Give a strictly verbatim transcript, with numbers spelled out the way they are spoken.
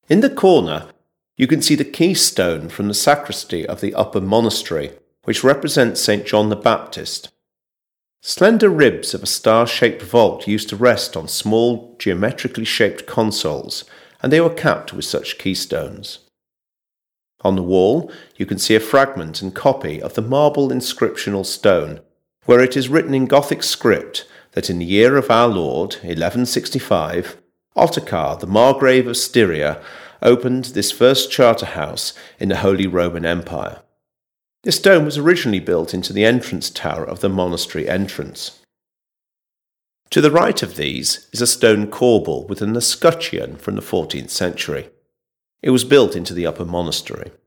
In the corner, you can see the keystone from the sacristy of the upper monastery, which represents Saint John the Baptist. Slender ribs of a star-shaped vault used to rest on small, geometrically shaped consoles, and they were capped with such keystones. On the wall, you can see a fragment and copy of the marble inscriptional stone, where it is written in Gothic script that in the year of our Lord, eleven sixty-five, Ottokar, the Margrave of Styria, opened this first charter house in the Holy Roman Empire. This stone was originally built into the entrance tower of the monastery entrance. To the right of these is a stone corbel with an escutcheon from the fourteenth century. It was built into the upper monastery.